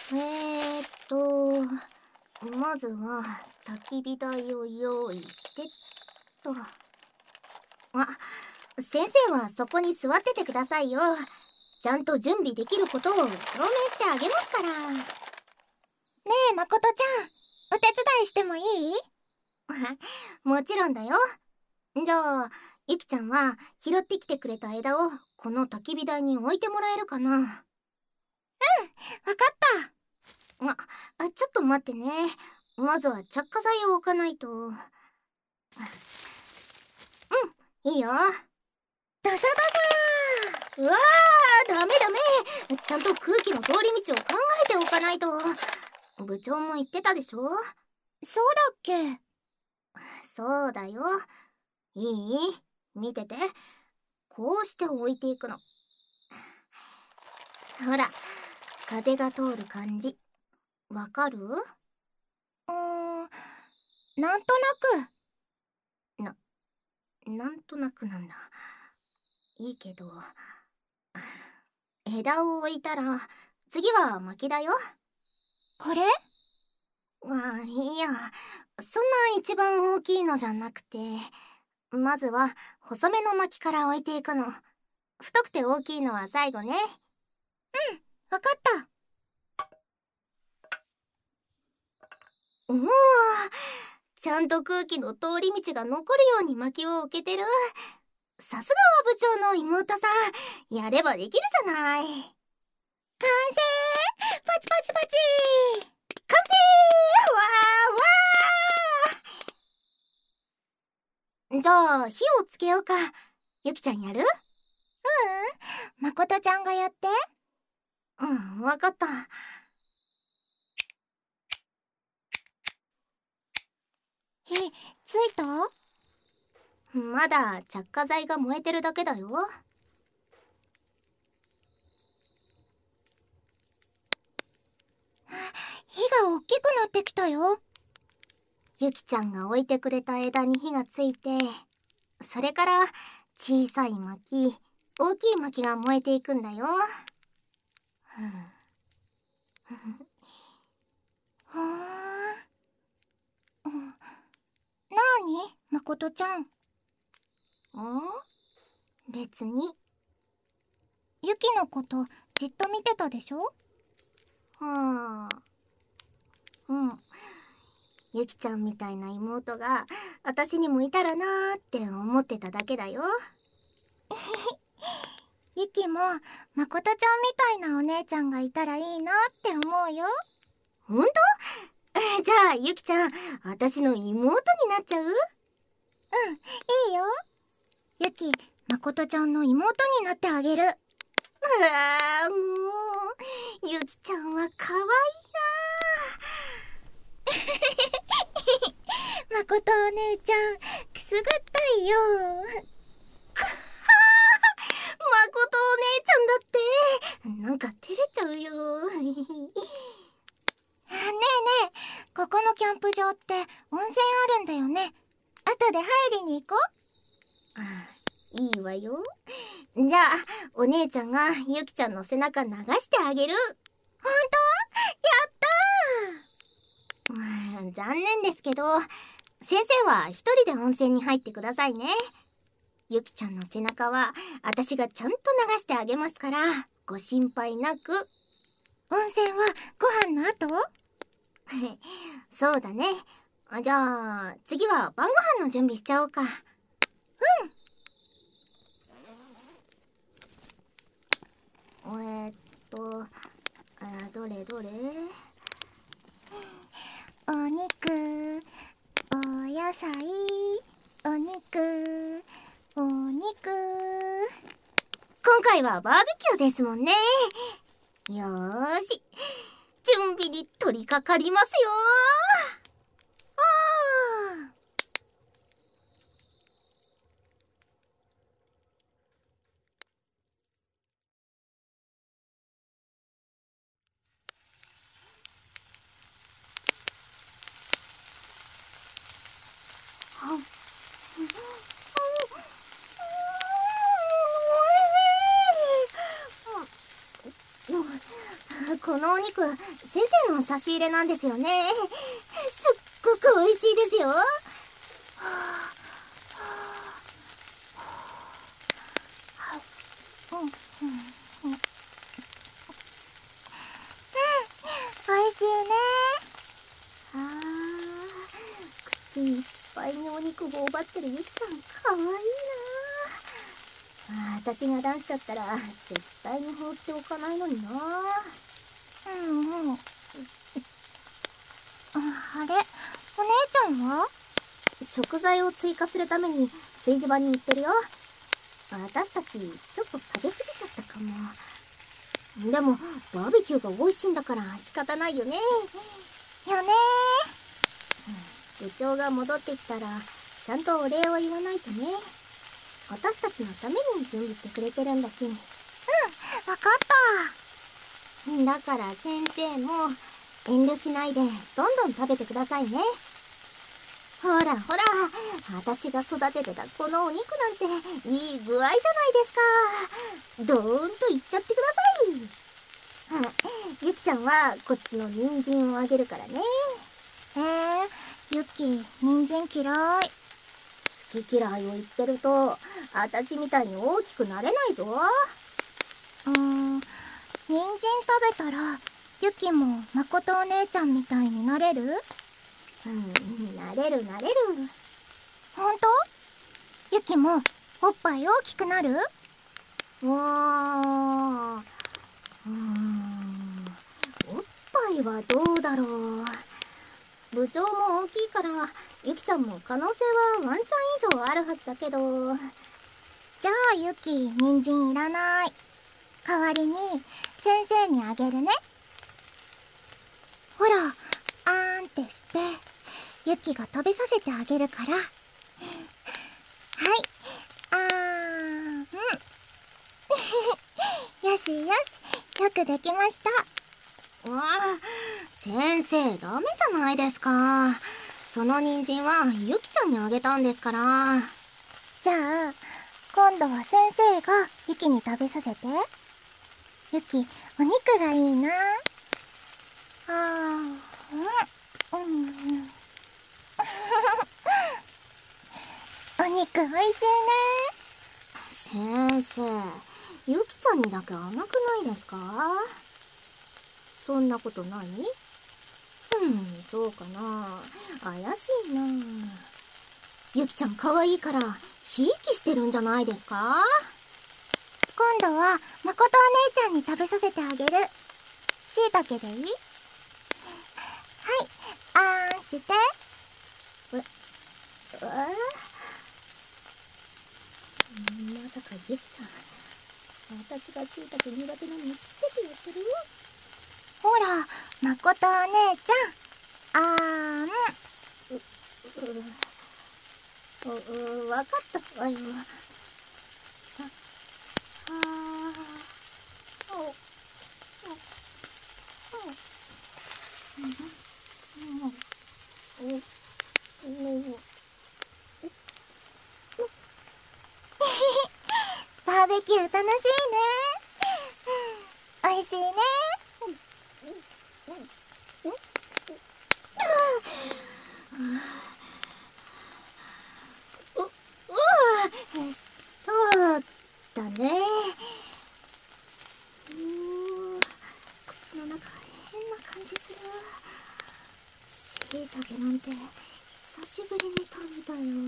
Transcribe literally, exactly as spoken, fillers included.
えーっとまずは焚き火台を用意してっと。あ、先生はそこに座っててくださいよ。ちゃんと準備できることを証明してあげますから。ねえ、まことちゃん、お手伝いしてもいい？ もちろんだよ。じゃあゆきちゃんは拾ってきてくれた枝をこの焚き火台に置いてもらえるかな？うん、わかった。 あ、ちょっと待ってね。まずは着火剤を置かないと。うん、いいよ。 ドサドサー。うわー、ダメダメ。ちゃんと空気の通り道を考えておかないと。部長も言ってたでしょ？ そうだっけ？ そうだよ。いい？見てて。こうして置いていくの。ほら、風が通る感じ。わかる？うーん、なんとなく。な、なんとなくなんだ。いいけど、枝を置いたら、次は薪だよ。 これ？ あ、いや、そんな一番大きいのじゃなくて、まずは細めの薪から置いていくの。太くて大きいのは最後ね。うん、 わかった。 おお、ちゃんと空気の通り道が残るように薪を置けてる。さすがは部長の妹さん、やればできるじゃない。完成！ パチパチパチ！ 完成！わーわー！じゃあ火をつけようか。ゆきちゃんやる？ううん、 まことちゃんがやって。 うん、わかった。 火ついた？ まだ着火剤が燃えてるだけだよ。 火が大きくなってきたよ。 ゆきちゃんが置いてくれた枝に火がついて、それから小さい薪、大きい薪が燃えていくんだよ。ふんはーん。なーに、まことちゃん。ん？ 別に。 ゆきのことじっと見てたでしょ？ はあ。うん。ゆきちゃんみたいな妹が私にもいたらなーって思ってただけだよ。 ゆきもまことちゃんみたいなお姉ちゃんがいたらいいなって思うよ。 ほんと？じゃあゆきちゃん、私の妹になっちゃう？うん、いいいよ。ゆき、まことちゃんの妹になってあげる。うわー、もうゆきちゃんはかわいいな。まことお姉ちゃん、くすぐったいよ。 くはー、まことお姉ちゃんだって。なんか照れちゃうよ。 ねえねえ、ここのキャンプ場って温泉あるんだよね。後で入りに行こう。 あ、いいわよ。じゃあお姉ちゃんがゆきちゃんの背中流してあげる。 ほんと？やったー！残念ですけど、先生は一人で温泉に入ってくださいね。ゆきちゃんの背中は私がちゃんと流してあげますから、ご心配なく。 温泉はご飯の後？ そうだね。じゃあ次は晩ご飯の準備しちゃおうか。うん。えー、っとあ、どれどれ。 お肉、お野菜、お肉、お肉。 今回はバーベキューですもんね。よーし、準備に取り掛かりますよ。 あー。 このお肉、先生の差し入れなんですよね。すっごく美味しいですよ。 うんうんうんうん、美味しいね。 あー、口いっぱいにお肉を奪ってるゆきちゃん、かわいいなあ。私が男子だったら絶対に放っておかないのにな。 うんうん。あれ、お姉ちゃんは？ 食材を追加するために炊事場に行ってるよ。私たちちょっと食べ過ぎちゃったかも。でもバーベキューが美味しいんだから仕方ないよね。 よねー。部長が戻ってきたらちゃんとお礼を言わないとね。私たちのために準備してくれてるんだし。うん、 わかった。 だから先生も遠慮しないでどんどん食べてくださいね。ほらほら、私が育ててたこのお肉なんていい具合じゃないですか。どーんといっちゃってください。はゆきちゃんはこっちの人参をあげるからね。 えー、ゆき、人参嫌い。 好き嫌いを言ってると私みたいに大きくなれないぞ。 うーん、人参食べたらゆきもまことお姉ちゃんみたいになれる？ うん、なれるなれる。 ほんと？ゆきもおっぱい大きくなる？ わー、うーん、おっぱいはどうだろう。部長も大きいからゆきちゃんも可能性はワンチャン以上あるはずだけど。 じゃあゆき、人参いらない。代わりに先生にあげるね。ほら、あーんってしてゆきが食べさせてあげるから。はい、あーんよしよし、よくできました。 わあ、先生ダメじゃないですか。その人参はゆきちゃんにあげたんですから。 じゃあ今度は先生がゆきに食べさせて。ゆき、お肉がいいな。あー、うん、うんうんお肉おいしいね。 先生、ゆきちゃんにだけ甘くないですか？そんなことない？うん、そうかな。怪しいな。ゆきちゃん可愛いからひいきしてるんじゃないですか？ 今度はまことお姉ちゃんに食べさせてあげる。しいたけでいい？はい、あーんして。 え、えー、まさかゆきちゃん、私がしいたけ苦手なの知っててやってる？ ほら、まことお姉ちゃん、あーん。 う、う、う、わかったわよ。あ、あー、お、お、お、お、お、お、 バーベキュー楽しいね。おいしいね。 う、うわ、そうだね。うーん、口の中変な感じする。しいたけなんて久しぶりに食べたよ。